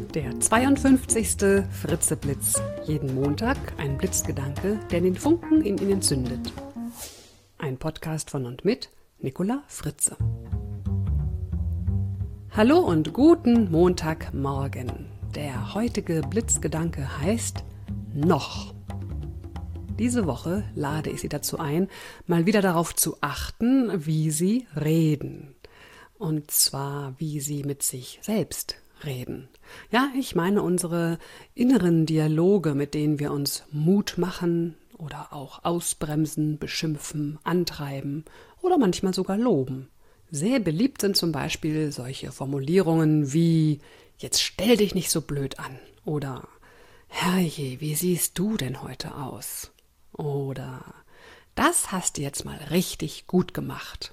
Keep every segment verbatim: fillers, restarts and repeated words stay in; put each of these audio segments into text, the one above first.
Der zweiundfünfzigste Fritze-Blitz. Jeden Montag ein Blitzgedanke, der den Funken in Ihnen zündet. Ein Podcast von und mit Nicola Fritze. Hallo und guten Montagmorgen. Der heutige Blitzgedanke heißt noch. Diese Woche lade ich Sie dazu ein, mal wieder darauf zu achten, wie Sie reden. Und zwar, wie Sie mit sich selbst reden. Ja, ich meine unsere inneren Dialoge, mit denen wir uns Mut machen oder auch ausbremsen, beschimpfen, antreiben oder manchmal sogar loben. Sehr beliebt sind zum Beispiel solche Formulierungen wie „Jetzt stell dich nicht so blöd an" oder „Herrje, wie siehst du denn heute aus?" oder „Das hast du jetzt mal richtig gut gemacht."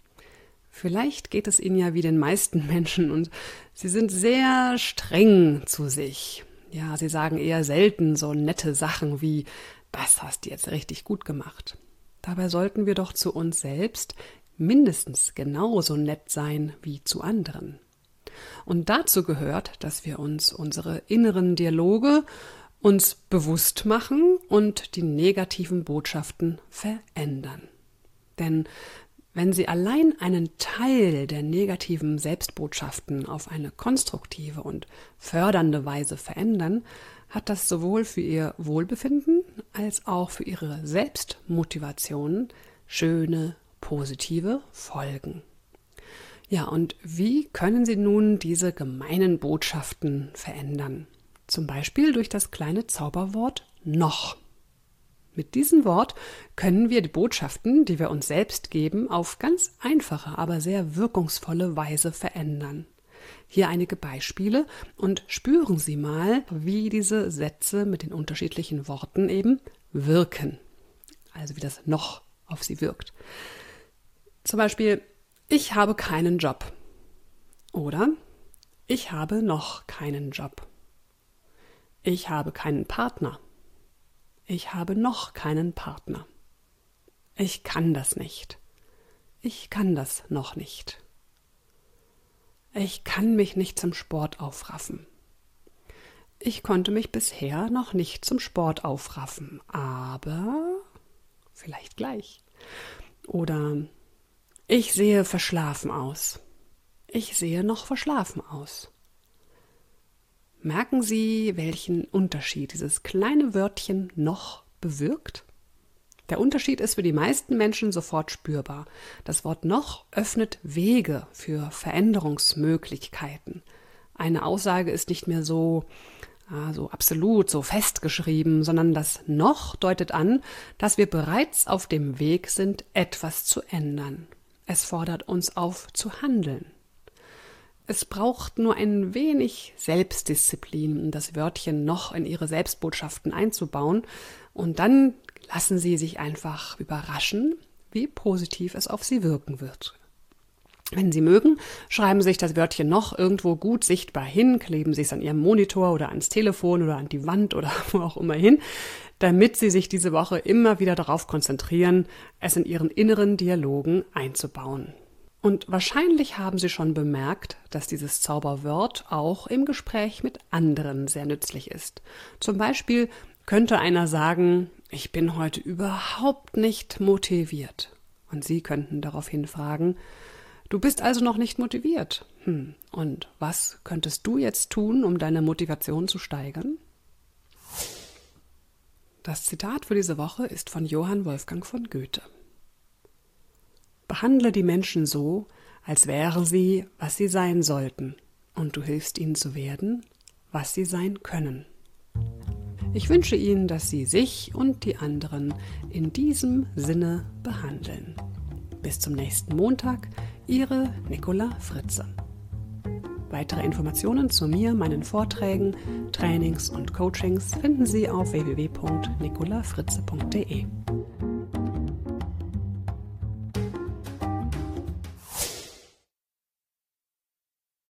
Vielleicht geht es Ihnen ja wie den meisten Menschen und Sie sind sehr streng zu sich. Ja, Sie sagen eher selten so nette Sachen wie „Das hast du jetzt richtig gut gemacht." Dabei sollten wir doch zu uns selbst mindestens genauso nett sein wie zu anderen. Und dazu gehört, dass wir uns unsere inneren Dialoge uns bewusst machen und die negativen Botschaften verändern. Denn wenn Sie allein einen Teil der negativen Selbstbotschaften auf eine konstruktive und fördernde Weise verändern, hat das sowohl für Ihr Wohlbefinden als auch für Ihre Selbstmotivation schöne, positive Folgen. Ja, und wie können Sie nun diese gemeinen Botschaften verändern? Zum Beispiel durch das kleine Zauberwort noch. Mit diesem Wort können wir die Botschaften, die wir uns selbst geben, auf ganz einfache, aber sehr wirkungsvolle Weise verändern. Hier einige Beispiele und spüren Sie mal, wie diese Sätze mit den unterschiedlichen Worten eben wirken. Also wie das noch auf Sie wirkt. Zum Beispiel, ich habe keinen Job. Oder ich habe noch keinen Job. Ich habe keinen Partner. Ich habe noch keinen Partner. Ich kann das nicht. Ich kann das noch nicht. Ich kann mich nicht zum Sport aufraffen. Ich konnte mich bisher noch nicht zum Sport aufraffen, aber vielleicht gleich. Oder ich sehe verschlafen aus. Ich sehe noch verschlafen aus. Merken Sie, welchen Unterschied dieses kleine Wörtchen noch bewirkt? Der Unterschied ist für die meisten Menschen sofort spürbar. Das Wort noch öffnet Wege für Veränderungsmöglichkeiten. Eine Aussage ist nicht mehr so, ah, so absolut, so festgeschrieben, sondern das noch deutet an, dass wir bereits auf dem Weg sind, etwas zu ändern. Es fordert uns auf, zu handeln. Es braucht nur ein wenig Selbstdisziplin, um das Wörtchen noch in Ihre Selbstbotschaften einzubauen. Und dann lassen Sie sich einfach überraschen, wie positiv es auf Sie wirken wird. Wenn Sie mögen, schreiben Sie sich das Wörtchen noch irgendwo gut sichtbar hin, kleben Sie es an Ihrem Monitor oder ans Telefon oder an die Wand oder wo auch immer hin, damit Sie sich diese Woche immer wieder darauf konzentrieren, es in Ihren inneren Dialogen einzubauen. Und wahrscheinlich haben Sie schon bemerkt, dass dieses Zauberwort auch im Gespräch mit anderen sehr nützlich ist. Zum Beispiel könnte einer sagen, ich bin heute überhaupt nicht motiviert. Und Sie könnten daraufhin fragen, du bist also noch nicht motiviert. Hm. Und was könntest du jetzt tun, um deine Motivation zu steigern? Das Zitat für diese Woche ist von Johann Wolfgang von Goethe. Behandle die Menschen so, als wären sie, was sie sein sollten, und du hilfst ihnen zu werden, was sie sein können. Ich wünsche Ihnen, dass Sie sich und die anderen in diesem Sinne behandeln. Bis zum nächsten Montag, Ihre Nicola Fritze. Weitere Informationen zu mir, meinen Vorträgen, Trainings und Coachings finden Sie auf w w w punkt nicola fritze punkt d e.